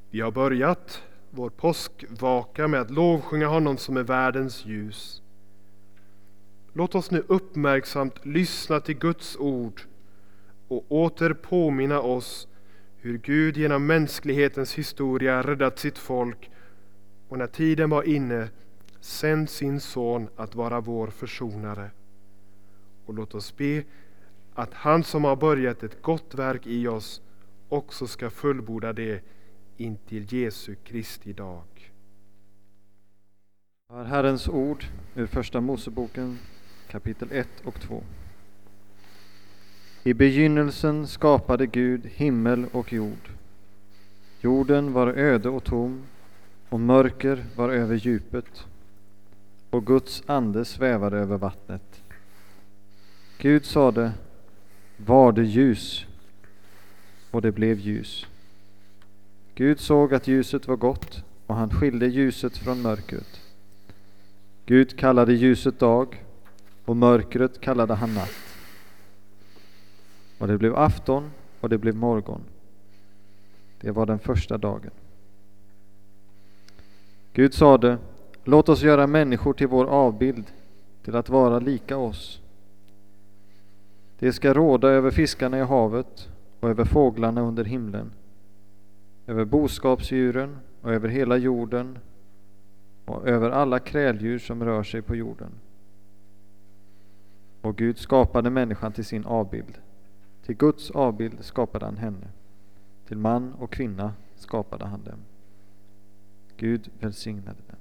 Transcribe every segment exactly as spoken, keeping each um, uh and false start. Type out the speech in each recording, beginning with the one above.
Vi har börjat vår påskvaka med att lovsjunga honom som är världens ljus. Låt oss nu uppmärksamt lyssna till Guds ord och åter påminna oss hur Gud genom mänsklighetens historia räddat sitt folk och när tiden var inne sänd sin son att vara vår försonare. Och låt oss be att han som har börjat ett gott verk i oss också ska fullborda det intill Jesu Kristi dag. Hör Herrens ord ur första Moseboken kapitel ett och två. I begynnelsen skapade Gud himmel och jord. Jorden var öde och tom, och mörker var över djupet, och Guds ande svävade över vattnet. Gud sade: var det ljus, och det blev ljus. Gud såg att ljuset var gott, och han skilde ljuset från mörkret. Gud kallade ljuset dag, och mörkret kallade han natt. Och det blev afton, och det blev morgon. Det var den första dagen. Gud sade: låt oss göra människor till vår avbild, till att vara lika oss. De ska råda över fiskarna i havet och över fåglarna under himlen, över boskapsdjuren och över hela jorden och över alla kräldjur som rör sig på jorden. Och Gud skapade människan till sin avbild. Till Guds avbild skapade han henne. Till man och kvinna skapade han dem. Gud välsignade dem.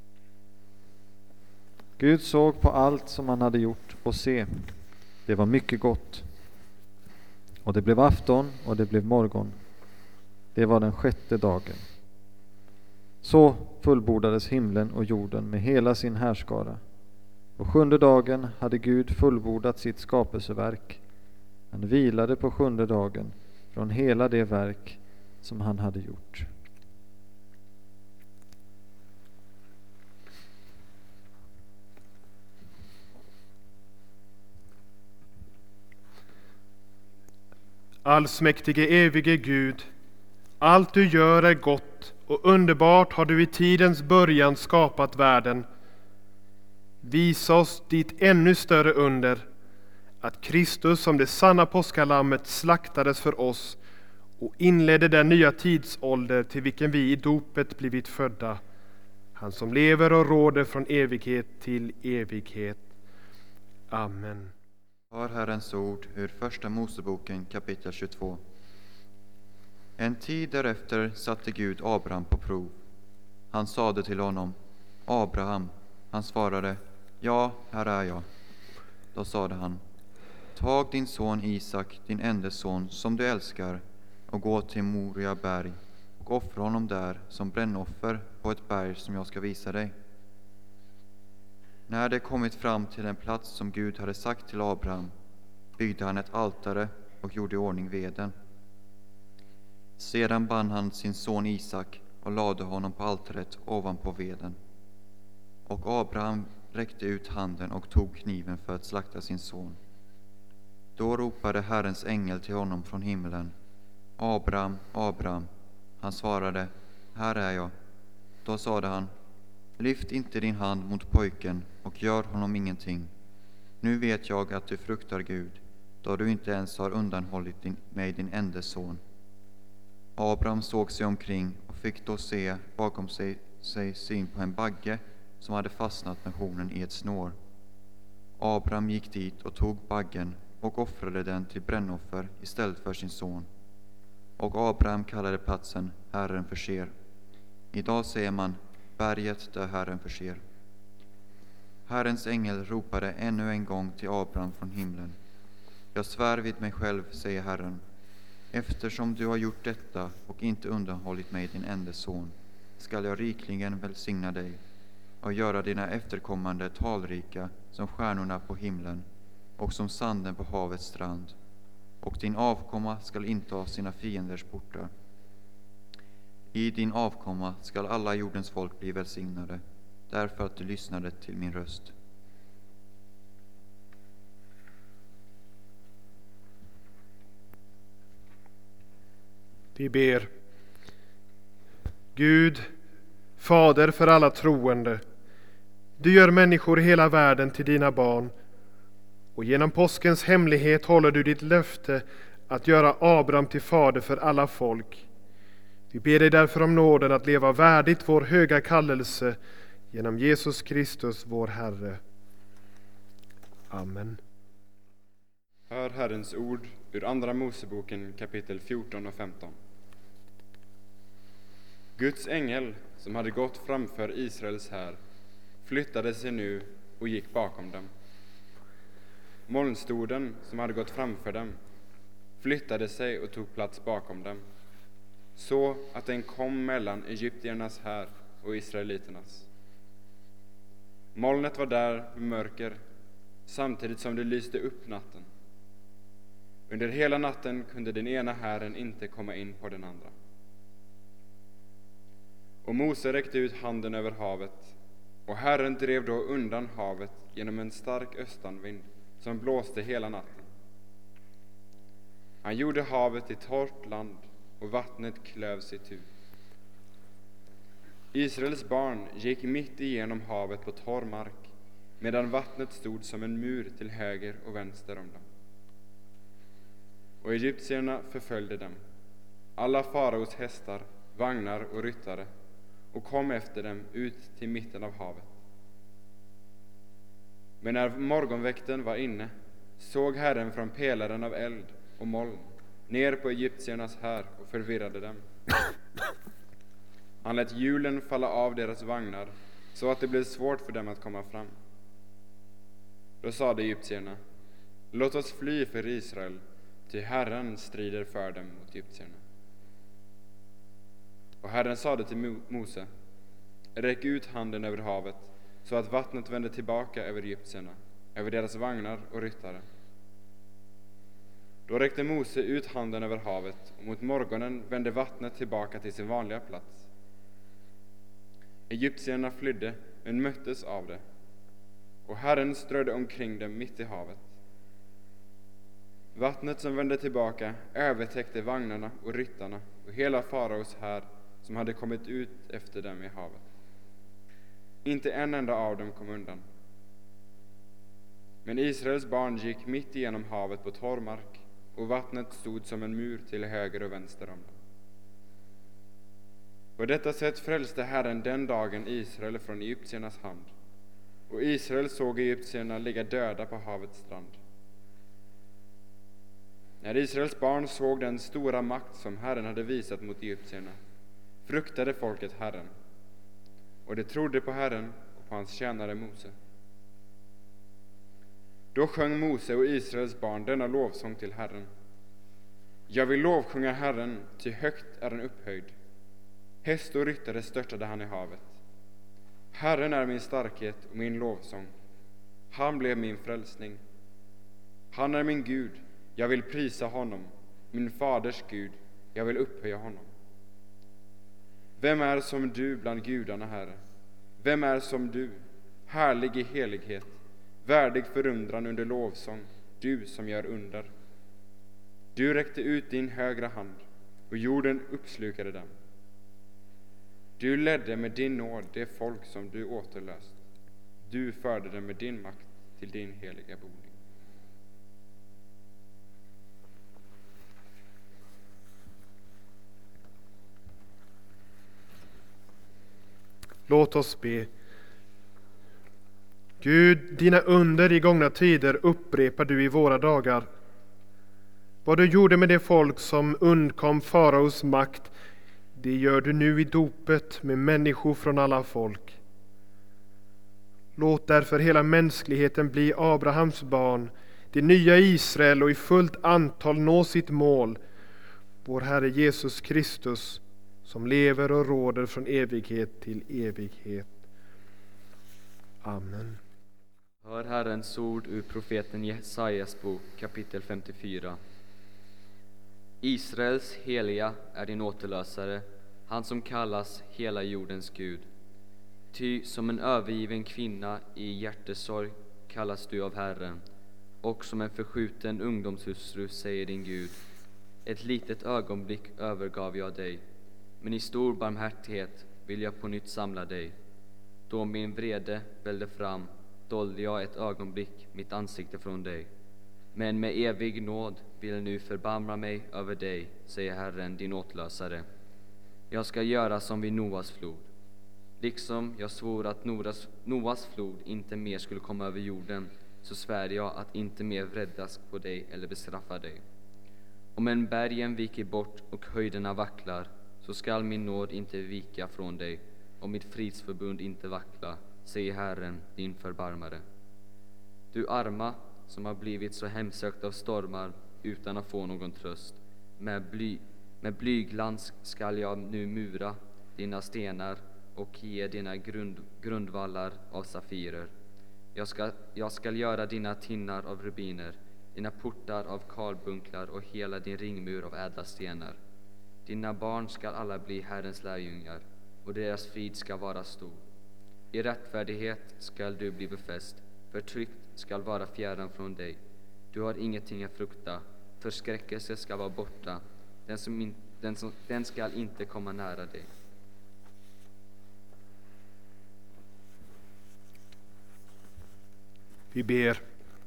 Gud såg på allt som han hade gjort och se, det var mycket gott. Och det blev afton och det blev morgon. Det var den sjätte dagen. Så fullbordades himlen och jorden med hela sin härskara. På sjunde dagen hade Gud fullbordat sitt skapelseverk. Han vilade på sjunde dagen från hela det verk som han hade gjort. Allsmäktige evige Gud, allt du gör är gott och underbart har du i tidens början skapat världen. Visa oss ditt ännu större under, att Kristus som det sanna påskalammet slaktades för oss och inledde den nya tidsålder till vilken vi i dopet blivit födda. Han som lever och råder från evighet till evighet. Amen. Hör Herrens ord ur första Moseboken kapitel tjugotvå. En tid därefter satte Gud Abraham på prov. Han sade till honom: Abraham. Han svarade: ja, här är jag. Då sade han: tag din son Isak, din enda son som du älskar, och gå till Moria berg och offra honom där som brännoffer på ett berg som jag ska visa dig. När de kommit fram till den plats som Gud hade sagt till Abraham, byggde han ett altare och gjorde i ordning veden. Sedan band han sin son Isak och lade honom på altaret ovanpå veden. Och Abraham räckte ut handen och tog kniven för att slakta sin son. Då ropade Herrens ängel till honom från himlen: Abraham, Abraham. Han svarade: här är jag. Då sade han: lyft inte din hand mot pojken och gör honom ingenting. Nu vet jag att du fruktar Gud, då du inte ens har undanhållit din, mig din enda son. Abraham såg sig omkring och fick då se bakom sig, sig syn på en bagge som hade fastnat med hornen i ett snår. Abraham gick dit och tog baggen och offrade den till brännoffer istället för sin son. Och Abraham kallade platsen Herren förser. Idag säger man berget där Herren förser. Herrens ängel ropade ännu en gång till Abraham från himlen: jag svär vid mig själv, säger Herren, eftersom du har gjort detta och inte undanhållit mig din enda son, skall jag rikligen välsigna dig och göra dina efterkommande talrika som stjärnorna på himlen och som sanden på havets strand, och din avkomma skall inta sina fienders portar. I din avkomma skall alla jordens folk bli välsignade, därför att du lyssnade till min röst. Vi ber. Gud, Fader för alla troende, du gör människor i hela världen till dina barn, och genom påskens hemlighet håller du ditt löfte att göra Abraham till fader för alla folk. Vi ber dig därför om nåden att leva värdigt vår höga kallelse genom Jesus Kristus, vår Herre. Amen. Hör Herrens ord ur Andra Moseboken kapitel fjorton och femton. Guds ängel som hade gått framför Israels här flyttade sig nu och gick bakom dem. Molnstoden som hade gått framför dem flyttade sig och tog plats bakom dem, så att den kom mellan egyptiernas här och israeliternas. Molnet var där med mörker, samtidigt som det lyste upp natten. Under hela natten kunde den ena hären inte komma in på den andra. Och Mose räckte ut handen över havet, och Herren drev då undan havet genom en stark östanvind som blåste hela natten. Han gjorde havet till torrt land, och vattnet klövs itu. Israels barn gick mitt igenom havet på torr mark, medan vattnet stod som en mur till höger och vänster om dem. Och egyptierna förföljde dem, alla faraos hästar, vagnar och ryttare, och kom efter dem ut till mitten av havet. Men när morgonväkten var inne såg Herren från pelaren av eld och moln ner på egyptiernas här och förvirrade dem. Han lät hjulen falla av deras vagnar så att det blev svårt för dem att komma fram. Då sade egyptierna: låt oss fly för Israel, ty Herren strider för dem mot egyptierna. Och Herren sade till Mose: räck ut handen över havet så att vattnet vände tillbaka över egyptierna, över deras vagnar och ryttare. Då räckte Mose ut handen över havet, och mot morgonen vände vattnet tillbaka till sin vanliga plats. Egyptierna flydde, men möttes av det, och Herren strödde omkring dem mitt i havet. Vattnet som vände tillbaka övertäckte vagnarna och ryttarna och hela faraos här som hade kommit ut efter dem i havet. Inte en enda av dem kom undan. Men Israels barn gick mitt igenom havet på torr mark, och vattnet stod som en mur till höger och vänster om dem. På detta sätt frälste Herren den dagen Israel från egyptiernas hand, och Israel såg egyptierna ligga döda på havets strand. När Israels barn såg den stora makt som Herren hade visat mot egyptierna, fruktade folket Herren, och de trodde på Herren och på hans tjänare Mose. Då sjöng Mose och Israels barn denna lovsång till Herren: jag vill lovsjunga Herren, ty högt är han upphöjd. Häst och ryttare störtade han i havet. Herren är min starkhet och min lovsång. Han blev min frälsning. Han är min Gud, jag vill prisa honom. Min faders Gud, jag vill upphöja honom. Vem är som du bland gudarna, Herre? Vem är som du, härlig i helighet, värdig förundran under lovsång, du som gör under? Du räckte ut din högra hand, och jorden uppslukade dem. Du ledde med din nåd det folk som du återlöst. Du förde dem med din makt till din heliga boning. Låt oss be. Gud, dina under i gångna tider upprepar du i våra dagar. Vad du gjorde med det folk som undkom faraos makt, det gör du nu i dopet med människor från alla folk. Låt därför hela mänskligheten bli Abrahams barn, det nya Israel, och i fullt antal nå sitt mål, vår Herre Jesus Kristus, som lever och råder från evighet till evighet. Amen. Hör Herrens ord ur profeten Jesajas bok, kapitel femtiofyra. Israels heliga är din återlösare, han som kallas hela jordens Gud. Ty som en övergiven kvinna i hjärtesorg kallas du av Herren, och som en förskjuten ungdomshustru säger din Gud: ett litet ögonblick övergav jag dig, men i stor barmhärtighet vill jag på nytt samla dig. Då min vrede vällde fram, dolde jag ett ögonblick mitt ansikte från dig. Men med evig nåd vill jag nu förbarma mig över dig, säger Herren, din åtlösare. Jag ska göra som vid Noas flod. Liksom jag svor att Noas, Noas flod inte mer skulle komma över jorden, så svär jag att inte mer vreddas på dig eller bestraffa dig. Om en bergen viker bort och höjderna vacklar, så skall min nåd inte vika från dig, och mitt fridsförbund inte vackla, säger Herren, din förbarmare. Du arma, som har blivit så hemsökt av stormar utan att få någon tröst, med, bly, med blyglans skall jag nu mura dina stenar och ge dina grund, grundvallar av safirer. Jag ska, jag ska göra dina tinnar av rubiner, dina portar av karbunklar och hela din ringmur av ädla stenar. Dina barn ska alla bli Herrens lärjungar, och deras frid ska vara stor. I rättfärdighet skall du bli befäst, förtryckt skall vara fjärran från dig. Du har ingenting att frukta, förskräckelse ska vara borta, den, som in, den, som, den skall inte komma nära dig. Vi ber.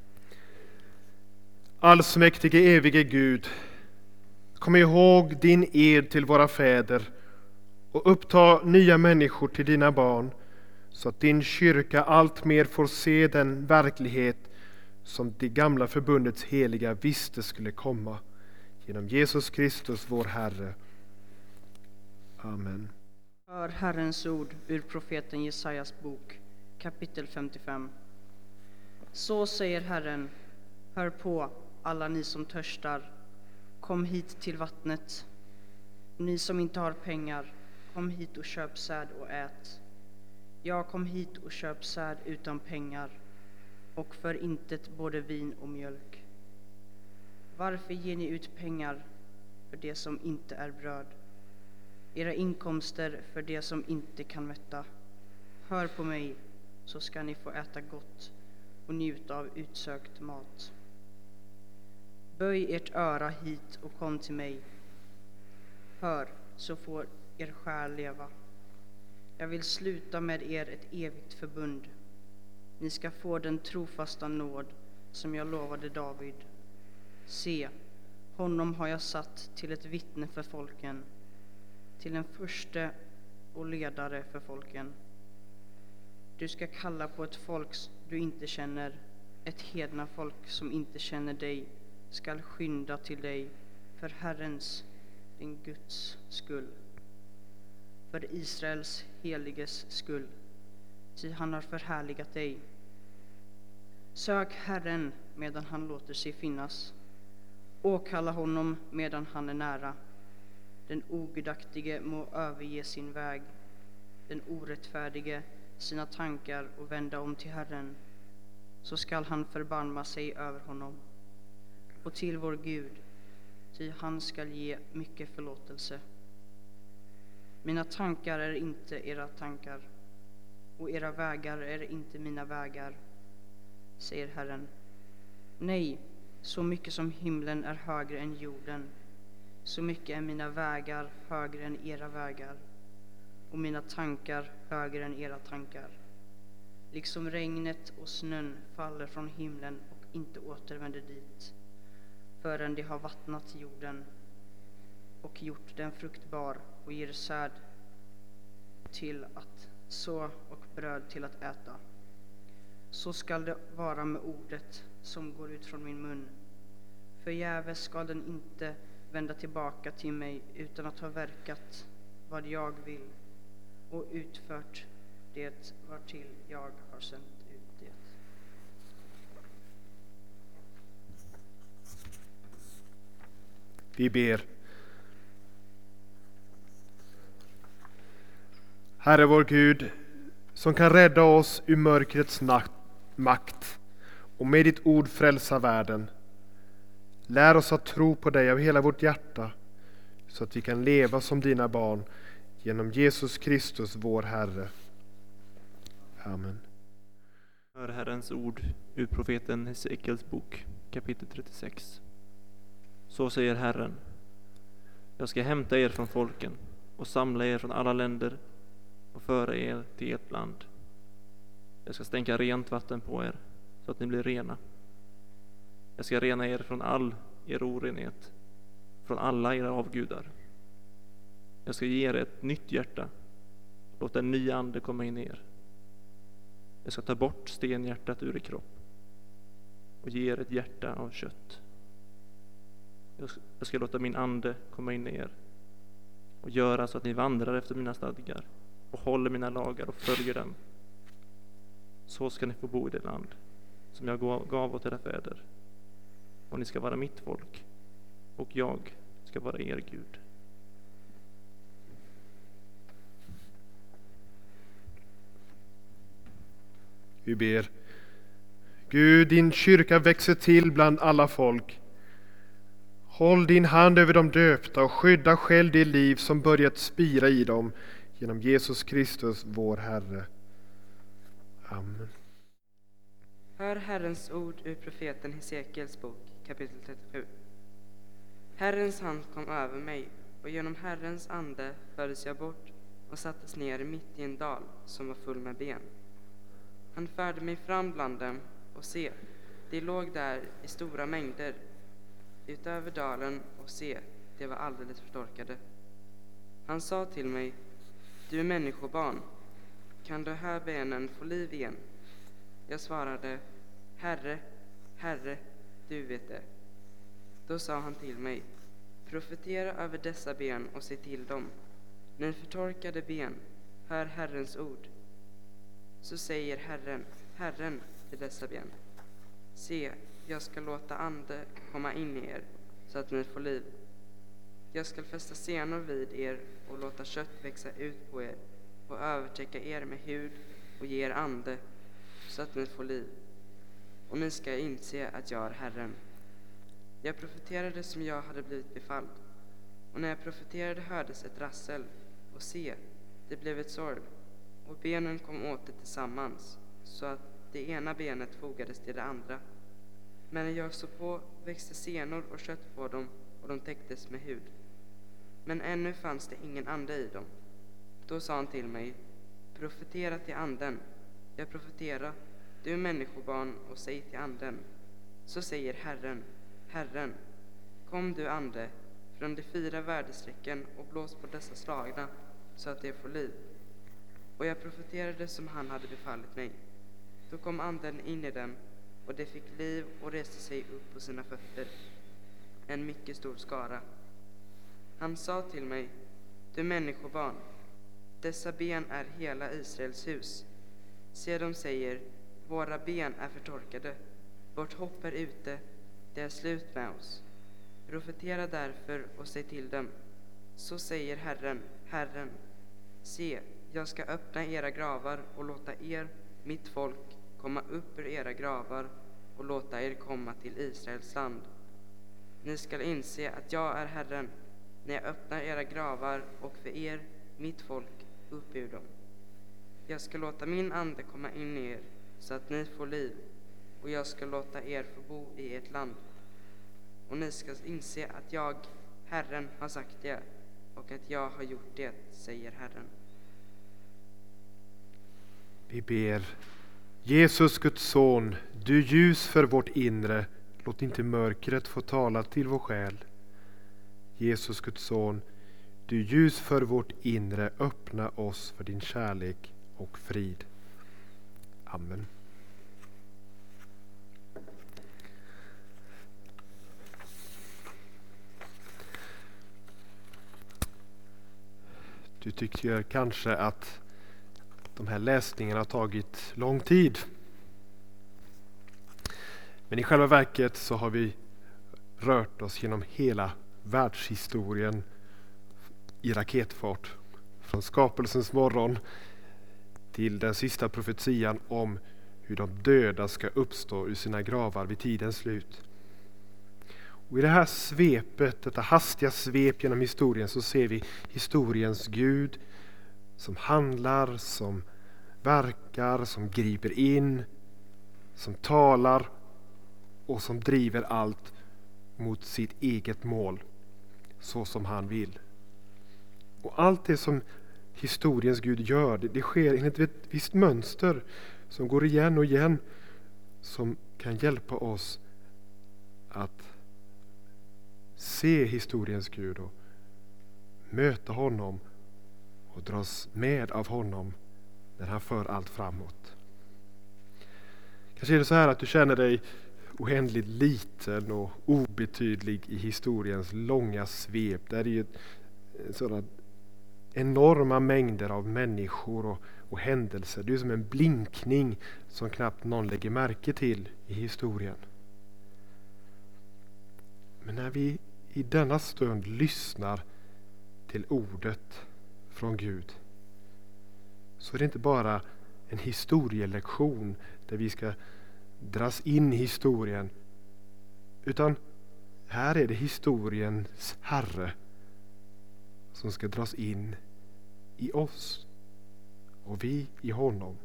Allsmäktige evige Gud, kom ihåg din ed till våra fäder och uppta nya människor till dina barn, så att din kyrka allt mer får se den verklighet som det gamla förbundets heliga visste skulle komma, genom Jesus Kristus vår Herre. Amen. Hör Herrens ord ur profeten Jesajas bok, kapitel femtiofem. Så säger Herren, hör på alla ni som törstar, kom hit till vattnet. Ni som inte har pengar, kom hit och köp säd och ät. Jag kom hit och köp säd utan pengar, och för intet både vin och mjölk. Varför ger ni ut pengar för det som inte är bröd, era inkomster för det som inte kan mätta? Hör på mig, så ska ni få äta gott och njuta av utsökt mat. Böj ert öra hit och kom till mig. Hör, så får er själ leva. Jag vill sluta med er ett evigt förbund. Ni ska få den trofasta nåd som jag lovade David. Se, honom har jag satt till ett vittne för folken, till en furste och ledare för folken. Du ska kalla på ett folk du inte känner, ett hedna folk som inte känner dig skall skynda till dig för Herrens, din Guds skull, för Israels heliges skull, ty han har förhärligat dig. Sök Herren medan han låter sig finnas, åkalla honom medan han är nära. Den ogudaktige må överge sin väg, den orättfärdige sina tankar och vända om till Herren, så skall han förbarma sig över honom och till vår Gud, ty han skall ge mycket förlåtelse. Mina tankar är inte era tankar, och era vägar är inte mina vägar, säger Herren. Nej, så mycket som himlen är högre än jorden, så mycket är mina vägar högre än era vägar, och mina tankar högre än era tankar. Liksom regnet och snön faller från himlen och inte återvänder dit, förrän de har vattnat jorden och gjort den fruktbar och ger säd till att så och bröd till att äta. Så skall det vara med ordet som går ut från min mun. Förgäves skall den inte vända tillbaka till mig utan att ha verkat vad jag vill och utfört det vartill jag har sänt ut det. Vi ber. Herre vår Gud, som kan rädda oss ur mörkrets natt, makt och med ditt ord frälsa världen. Lär oss att tro på dig av hela vårt hjärta, så att vi kan leva som dina barn genom Jesus Kristus vår Herre. Amen. Hör Herrens ord ur profeten Hesekiels bok, kapitel trettiosex. Så säger Herren: Jag ska hämta er från folken och samla er från alla länder och föra er till ert land. Jag ska stänka rent vatten på er så att ni blir rena. Jag ska rena er från all er orenhet, från alla era avgudar. Jag ska ge er ett nytt hjärta, låta en ny ande komma in i er. Jag ska ta bort stenhjärtat ur er kropp och ge er ett hjärta av kött. Jag ska låta min ande komma in i er och göra så att ni vandrar efter mina stadgar och håller mina lagar och följer dem. Så ska ni få bo i det land som jag gav åt era fäder, och ni ska vara mitt folk och jag ska vara er Gud. Vi ber. Gud, din kyrka växer till bland alla folk. Håll din hand över de döpta och skydda själv det liv som börjat spira i dem genom Jesus Kristus, vår Herre. Amen. Hör Herrens ord ur profeten Hesekiels bok, kapitel trettiosju. Herrens hand kom över mig, och genom Herrens ande fördes jag bort och sattes ner mitt i en dal som var full med ben. Han förde mig fram bland dem, och se, de låg där i stora mängder utöver dalen, och se, de var alldeles förtorkade. Han sa till mig: du människobarn, kan de här benen få liv igen? Jag svarade: Herre, Herre, du vet det. Då sa han till mig: profetera över dessa ben och se till dem. Ni förtorkade ben, hör Herrens ord. Så säger Herren, Herren till dessa ben: se, jag ska låta ande komma in i er så att ni får liv. Jag ska fästa senor vid er och låta kött växa ut på er och övertäcka er med hud och ge er ande så att ni får liv. Och ni ska inse att jag är Herren. Jag profeterade som jag hade blivit befalld. Och när jag profeterade hördes ett rassel, och se, det blev ett sorg, och benen kom åter tillsammans, så att det ena benet fogades till det andra. Men när jag såg på växte senor och kött på dem, och de täcktes med hud. Men ännu fanns det ingen ande i dem. Då sa han till mig: profetera till anden. Jag profetera, du människobarn, och säg till anden: så säger Herren, Herren, kom du ande från de fyra väderstrecken och blås på dessa slagna så att de får liv. Och jag profeterade som han hade befallit mig. Då kom anden in i dem, och de fick liv och reste sig upp på sina fötter, en mycket stor skara. Han sa till mig: du människobarn, dessa ben är hela Israels hus. Se, de säger: våra ben är förtorkade, vårt hopp är ute, det är slut med oss. Profetera därför och säg till dem: så säger Herren, Herren, se, jag ska öppna era gravar och låta er, mitt folk, komma upp ur era gravar och låta er komma till Israels land. Ni skall inse att jag är Herren, när jag öppnar era gravar och för er, mitt folk, upp ur dem. Jag ska låta min ande komma in i er så att ni får liv, och jag ska låta er få bo i ert land. Och ni ska inse att jag, Herren, har sagt det, och att jag har gjort det, säger Herren. Vi ber. Jesus, Guds son, du ljus för vårt inre, låt inte mörkret få tala till vår själ. Jesus, Guds son, du ljus för vårt inre, öppna oss för din kärlek och frid. Amen. Du tycker kanske att de här läsningarna har tagit lång tid. Men i själva verket så har vi rört oss genom hela världshistorien i raketfart. Från skapelsens morgon till den sista profetian om hur de döda ska uppstå ur sina gravar vid tidens slut. Och i det här svepet, detta hastiga svep genom historien, så ser vi historiens Gud som handlar, som verkar, som griper in, som talar och som driver allt mot sitt eget mål, så som han vill. Och allt det som historiens Gud gör, det, det sker enligt ett visst mönster som går igen och igen, som kan hjälpa oss att se historiens Gud och möta honom och dras med av honom när han för allt framåt. Kanske är det så här att du känner dig oändligt liten och obetydlig i historiens långa svep. Där är ju sådana enorma mängder av människor och, och händelser. Det är som en blinkning som knappt någon lägger märke till i historien. Men när vi i denna stund lyssnar till ordet från Gud, så är det inte bara en historielektion där vi ska dras in i historien, utan här är det historiens Herre som ska dras in i oss och vi i honom.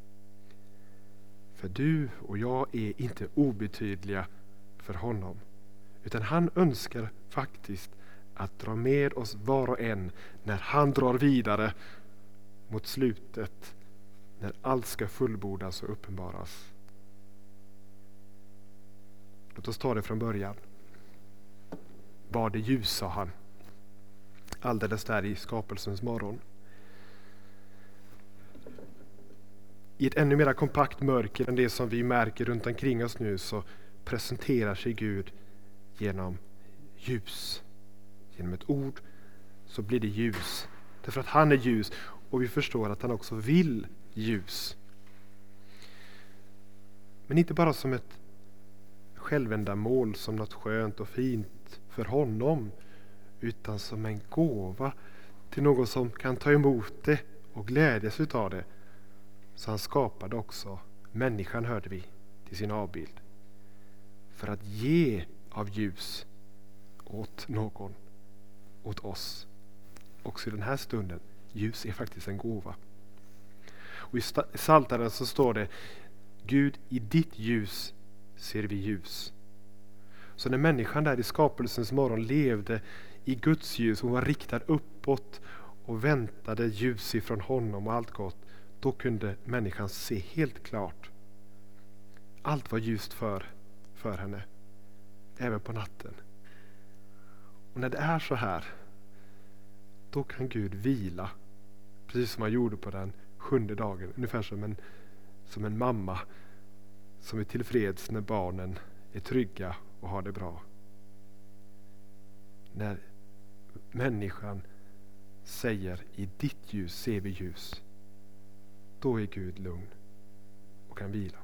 För du och jag är inte obetydliga för honom, utan han önskar faktiskt att dra med oss var och en när han drar vidare mot slutet, när allt ska fullbordas och uppenbaras. Låt oss ta det från början. Var det ljus, sa han, alldeles där i skapelsens morgon. I ett ännu mer kompakt mörker än det som vi märker runt omkring oss nu, så presenterar sig Gud genom ljus. Genom ett ord så blir det ljus. Därför att han är ljus, och vi förstår att han också vill ljus. Men inte bara som ett självändamål, som något skönt och fint för honom, utan som en gåva till någon som kan ta emot det och glädjas utav det. Så han skapade också människan, hörde vi, till sin avbild, för att ge av ljus åt någon, åt oss. Också i den här stunden, ljus är faktiskt en gåva. Och i Psaltaren så står det: Gud, i ditt ljus ser vi ljus. Så när människan där i skapelsens morgon levde i Guds ljus, hon var riktad uppåt och väntade ljus ifrån honom och allt gott, då kunde människan se helt klart. Allt var ljust för, för henne, även på natten. Och när det är så här, då kan Gud vila, precis som han gjorde på den sjunde dagen, ungefär som en, som en mamma som är tillfreds när barnen är trygga och har det bra. När människan säger i ditt ljus ser vi ljus, då är Gud lugn och kan vila.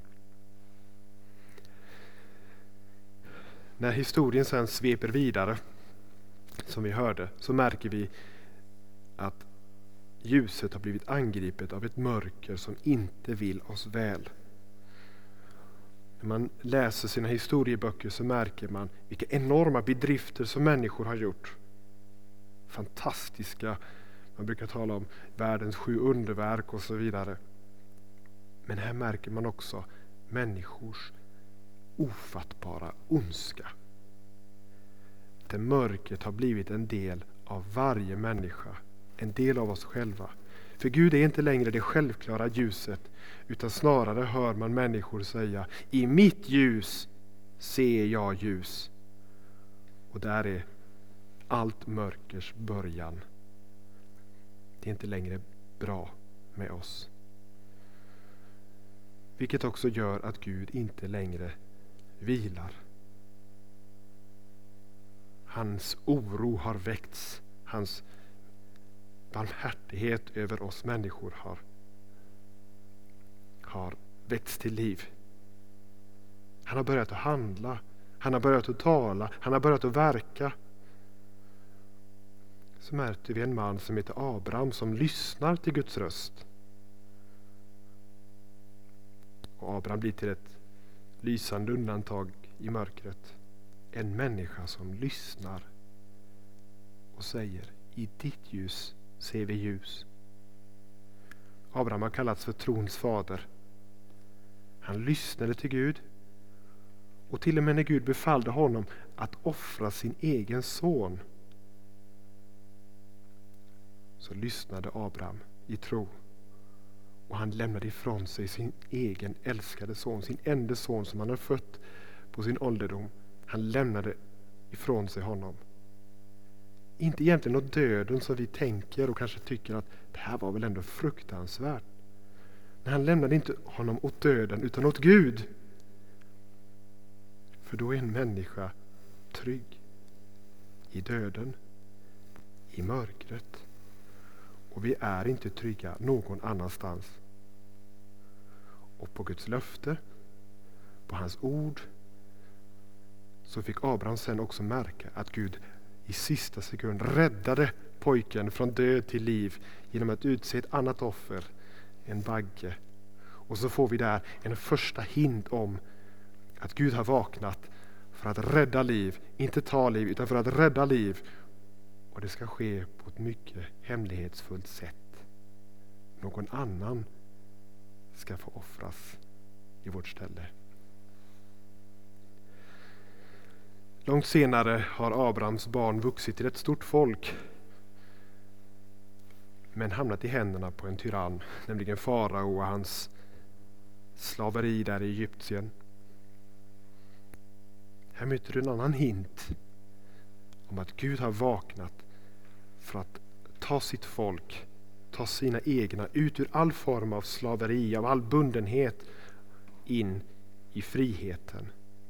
När historien sedan sveper vidare, som vi hörde, så märker vi att ljuset har blivit angripet av ett mörker som inte vill oss väl. När man läser sina historieböcker så märker man vilka enorma bedrifter som människor har gjort. Fantastiska, man brukar tala om världens sju underverk och så vidare. Men här märker man också människors ofattbara ondska. Det mörkret har blivit en del av varje människa, en del av oss själva. För Gud är inte längre det självklara ljuset, utan snarare hör man människor säga: i mitt ljus ser jag ljus. Och där är allt mörkers början. Det är inte längre bra med oss. Vilket också gör att Gud inte längre vilar. Hans oro har väckts. Hans barmhärtighet över oss människor har, har väckts till liv. Han har börjat att handla. Han har börjat att tala. Han har börjat att verka. Så märkte vi en man som heter Abraham som lyssnar till Guds röst. Och Abraham blir till ett lysande undantag i mörkret. En människa som lyssnar och säger: i ditt ljus ser vi ljus. Abraham har kallats för trons fader. Han lyssnade till Gud, och till och med när Gud befallde honom att offra sin egen son, så lyssnade Abraham i tro. Och han lämnade ifrån sig sin egen älskade son, sin enda son som han hade fött på sin ålderdom. Han lämnade ifrån sig honom. Inte egentligen åt döden som vi tänker och kanske tycker att det här var väl ändå fruktansvärt. Men han lämnade inte honom åt döden utan åt Gud. För då är en människa trygg i döden, i mörkret. Och vi är inte trygga någon annanstans. Och på Guds löfte, på hans ord, så fick Abraham sen också märka att Gud i sista sekund räddade pojken från död till liv genom att utse ett annat offer, en bagge. Och så får vi där en första hint om att Gud har vaknat för att rädda liv, inte ta liv utan för att rädda liv. Och det ska ske på ett mycket hemlighetsfullt sätt. Någon annan ska få offras i vårt ställe. Långt senare har Abrahams barn vuxit till ett stort folk, men hamnat i händerna på en tyrann, nämligen farao och hans slaveri där i Egypten. Här möter du en annan hint om att Gud har vaknat för att ta sitt folk, ta sina egna ut ur all form av slaveri, av all bundenhet in i friheten.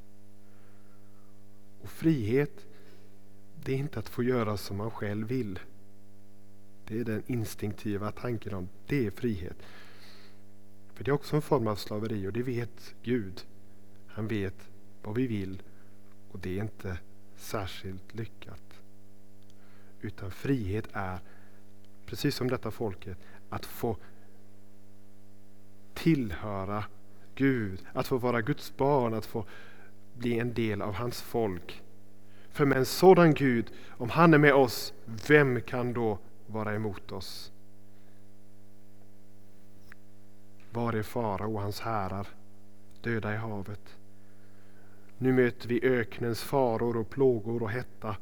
Och frihet, det är inte att få göra som man själv vill. Det är den instinktiva tanken om det är frihet. För det är också en form av slaveri och det vet Gud. Han vet vad vi vill och det är inte särskilt lyckat. Utan frihet är, precis som detta folket, att få tillhöra Gud, att få vara Guds barn, att få bli en del av hans folk. För med en sådan Gud, om han är med oss, vem kan då vara emot oss? Var är farao och hans härar, döda i havet? Nu möter vi öknens faror och plågor och hetta.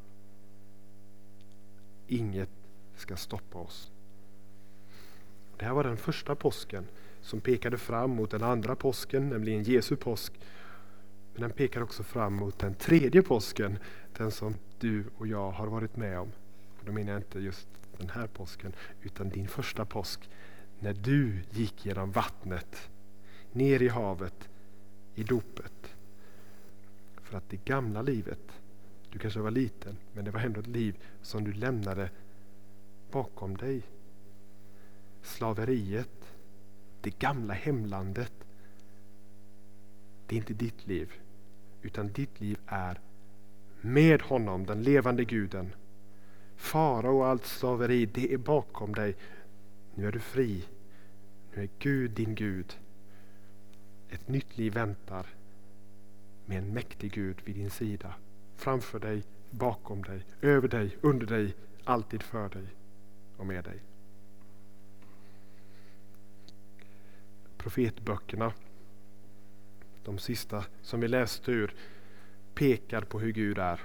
Inget ska stoppa oss. Det här var den första påsken som pekade fram mot den andra påsken, nämligen Jesu påsk. Men den pekar också fram mot den tredje påsken, den som du och jag har varit med om. Och då menar jag inte just den här påsken, utan din första påsk. När du gick genom vattnet, ner i havet, i dopet. För att det gamla livet, du kanske var liten, men det var ändå ett liv som du lämnade bakom dig. Slaveriet, det gamla hemlandet, det är inte ditt liv, utan ditt liv är med honom, den levande guden. Farao och allt slaveri, det är bakom dig. Nu är du fri. Nu är Gud din Gud. Ett nytt liv väntar med en mäktig Gud vid din sida. Framför dig, bakom dig, över dig, under dig, alltid för dig och med dig. Profetböckerna, de sista som vi läste ur, pekar på hur Gud är.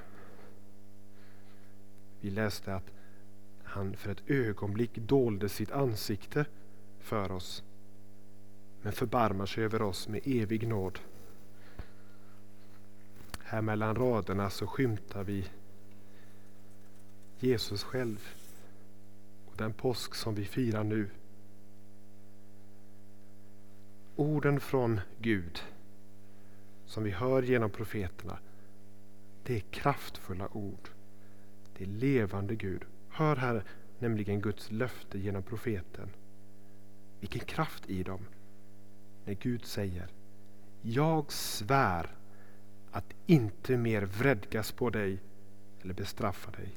Vi läste att han för ett ögonblick dolde sitt ansikte för oss, men förbarmar sig över oss med evig nåd. Här mellan raderna så skymtar vi Jesus själv och den påsk som vi firar nu. Orden från Gud som vi hör genom profeterna, det är kraftfulla ord. Det är levande Gud. Hör här nämligen Guds löfte genom profeten. Vilken kraft i dem. När Gud säger: jag svär att inte mer vredgas på dig eller bestraffa dig.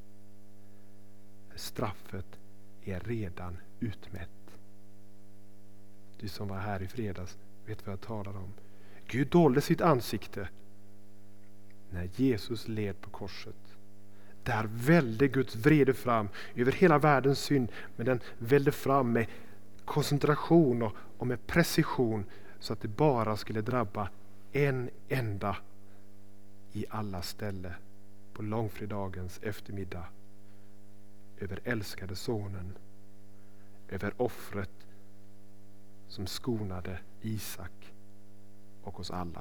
Straffet är redan utmätt. Du som var här i fredags vet vad jag talar om. Gud dolde sitt ansikte när Jesus led på korset. Där välde Guds vrede fram över hela världens synd, men den välde fram med koncentration och, och med precision så att det bara skulle drabba en enda i alla ställe på långfredagens eftermiddag. över älskade sonen, över offret som skonade Isak och oss alla.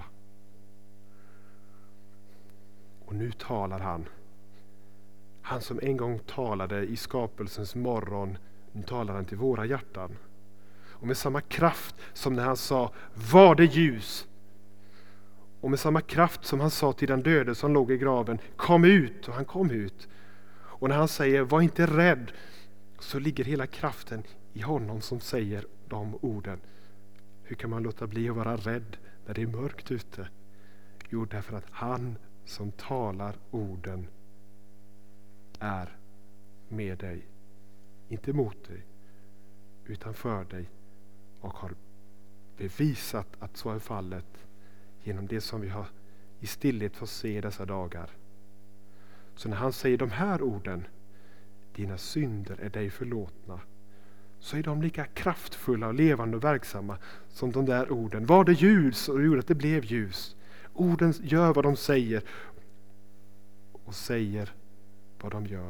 Och nu talar han. Han som en gång talade i skapelsens morgon, nu talar han till våra hjärtan. Och med samma kraft som när han sa, var det ljus? Och med samma kraft som han sa till den döde som låg i graven, kom ut, och han kom ut. Och när han säger, var inte rädd, så ligger hela kraften i honom som säger de orden. Hur kan man låta bli att vara rädd när det är mörkt ute? Jo, därför att han som talar orden är med dig. Inte mot dig, utan för dig. Och har bevisat att så är fallet genom det som vi har i stillhet fått se dessa dagar. Så när han säger de här orden, dina synder är dig förlåtna, så är de lika kraftfulla och levande och verksamma som de där orden. Var det ljus? Och gjorde att det blev ljus. Orden gör vad de säger och säger vad de gör.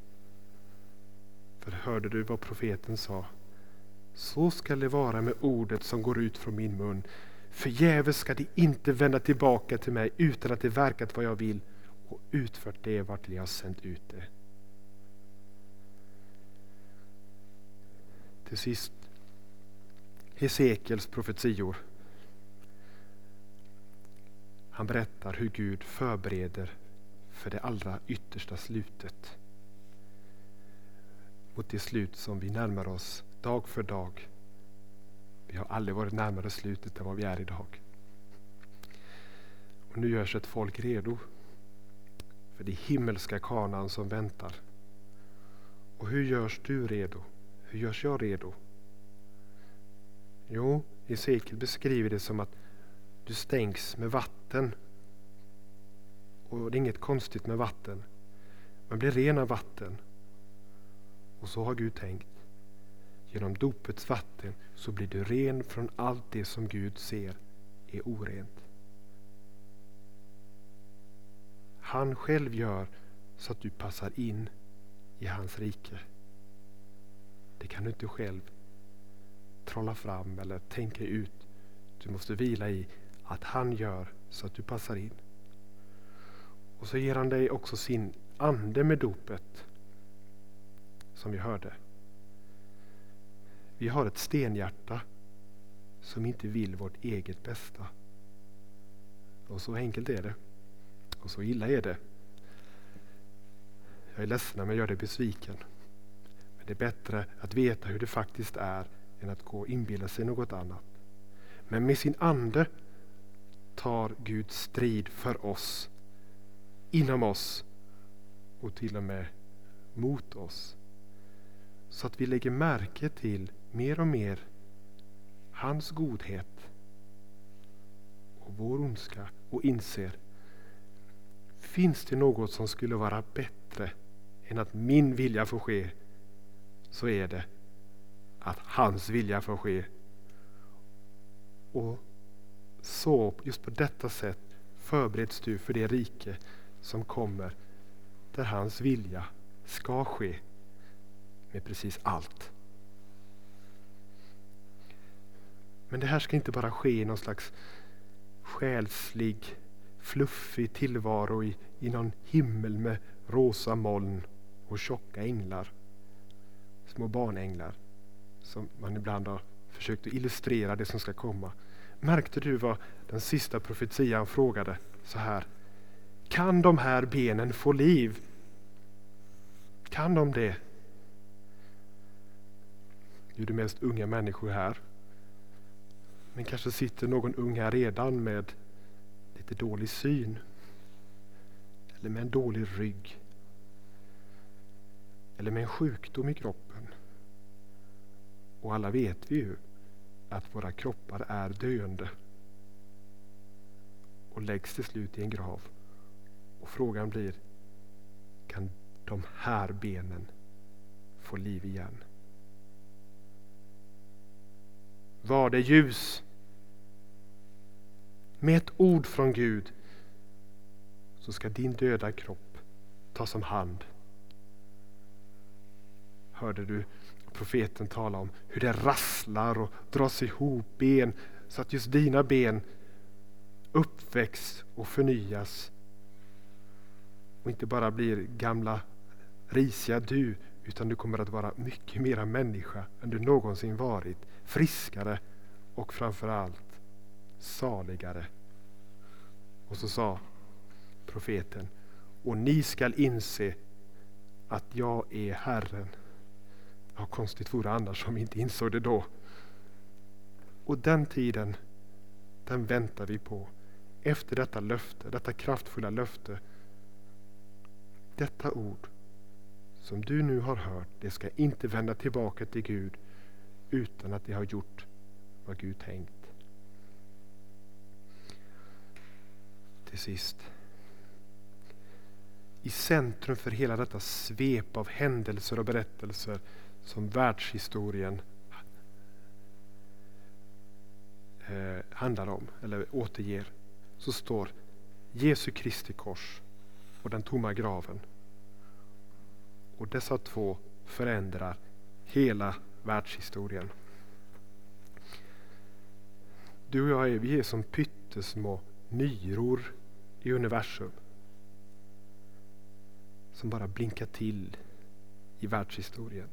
För hörde du vad profeten sa? Så ska det vara med ordet som går ut från min mun. Förgäves ska det inte vända tillbaka till mig utan att det verkat vad jag vill och utfört det vart jag har sänt ut det. Till sist Hesekiels profetior. Han berättar hur Gud förbereder för det allra yttersta slutet. Mot det slut som vi närmar oss dag för dag. Vi har aldrig varit närmare slutet än vad vi är idag. Och nu görs ett folk redo för det himmelska Kanaan som väntar. Och hur görs du redo? Hur görs jag redo? Jo, Hesekiel beskriver det som att du stängs med vatten. Och det är inget konstigt med vatten. Man blir ren av vatten. Och så har Gud tänkt. Genom dopets vatten så blir du ren från allt det som Gud ser är orent. Han själv gör så att du passar in i hans rike. Det kan du inte själv trolla fram eller tänka ut. Du måste vila i att han gör så att du passar in. Och så ger han dig också sin ande med dopet. Som vi hörde. Vi har ett stenhjärta som inte vill vårt eget bästa. Och så enkelt är det. Och så illa är det. Jag är ledsen om jag gör dig besviken. Men det är bättre att veta hur det faktiskt är än att gå och inbilla sig något annat. Men med sin ande tar Gud strid för oss, inom oss och till och med mot oss. Så att vi lägger märke till mer och mer hans godhet och vår ondska och inser, finns det något som skulle vara bättre än att min vilja får ske, så är det att hans vilja får ske. Och så just på detta sätt förbereds du för det rike som kommer, där hans vilja ska ske med precis allt. Men det här ska inte bara ske i någon slags själslig, fluffig tillvaro i, i någon himmel med rosa moln och tjocka änglar. Små barnänglar som man ibland har försökt att illustrera det som ska komma. Märkte du vad den sista profetian frågade så här? Kan de här benen få liv? Kan de det? Du är det mest unga människor här. Men kanske sitter någon ung här redan med lite dålig syn. Eller med en dålig rygg. Eller med en sjukdom i kroppen. Och alla vet vi ju att våra kroppar är döende. Och läggs till slut i en grav. Och frågan blir, kan de här benen få liv igen? Var det ljus? Med ett ord från Gud så ska din döda kropp tas om hand. hörde du profeten tala om hur det rasslar och dras ihop ben så att just dina ben uppväcks och förnyas och inte bara blir gamla risiga du, utan du kommer att vara mycket mera människa än du någonsin varit, friskare och framförallt saligare. Och så sa profeten: och ni skall inse att jag är Herren. Ja, konstigt vore annars om vi inte insåg det då. Och den tiden, den väntar vi på. Efter detta löfte, detta kraftfulla löfte, detta ord som du nu har hört, det ska inte vända tillbaka till Gud utan att det har gjort vad Gud tänkt. Till sist, i centrum för hela detta svep av händelser och berättelser som världshistorien eh, handlar om eller återger, så står Jesu Kristi kors och den tomma graven. Och dessa två förändrar hela världshistorien. Du och jag är, vi är som pyttesmå myror i universum som bara blinkar till i världshistorien.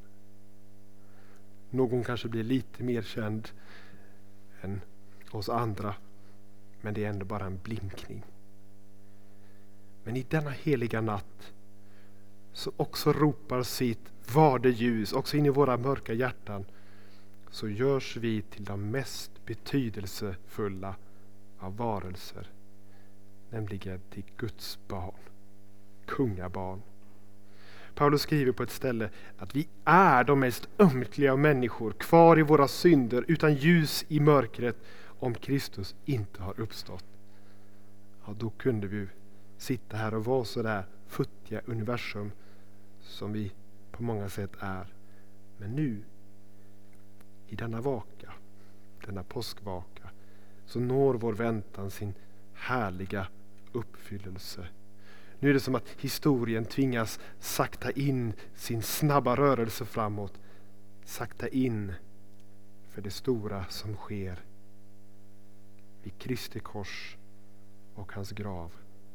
Någon kanske blir lite mer känd än oss andra, men det är ändå bara en blinkning. Men i denna heliga natt så också ropar sitt varde ljus också in i våra mörka hjärtan, så görs vi till de mest betydelsefulla av varelser, nämligen till Guds barn, kungabarn. Paulus skriver på ett ställe att vi är de mest ömkliga människor, kvar i våra synder, utan ljus i mörkret, om Kristus inte har uppstått. Ja, då kunde vi sitta här och vara så där futtiga universum som vi på många sätt är. Men nu, i denna vaka, denna påskvaka, så når vår väntan sin härliga uppfyllelse. Nu är det som att historien tvingas sakta in sin snabba rörelse framåt. Sakta in för det stora som sker vid Kristi kors och hans grav.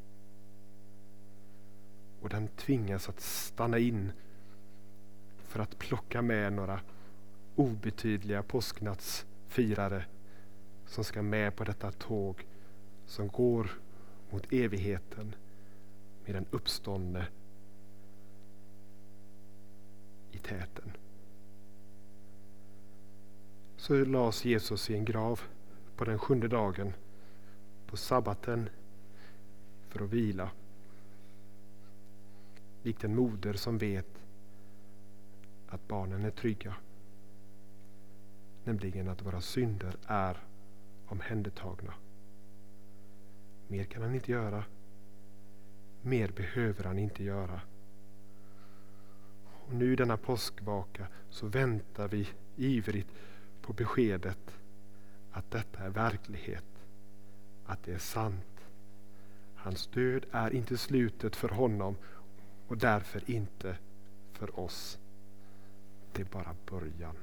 Och den tvingas att stanna in för att plocka med några obetydliga påsknattsfirare som ska med på detta tåg som går mot evigheten med den uppståndne i täten. Så lades Jesus i en grav på den sjunde dagen på sabbaten för att vila. Likt en moder som vet att barnen är trygga. Nämligen att våra synder är omhändertagna. Mer kan han inte göra. Mer behöver han inte göra. Och nu denna påskvaka så väntar vi ivrigt på beskedet att detta är verklighet. Att det är sant. Hans död är inte slutet för honom och därför inte för oss. Det är bara början.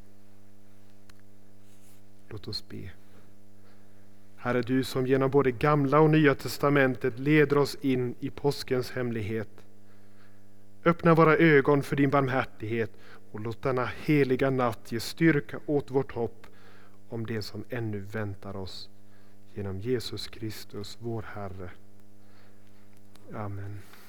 Låt oss be. Herre, du som genom både gamla och nya testamentet leder oss in i påskens hemlighet. Öppna våra ögon för din barmhärtighet och låt denna heliga natt ge styrka åt vårt hopp om det som ännu väntar oss. Genom Jesus Kristus, vår Herre. Amen.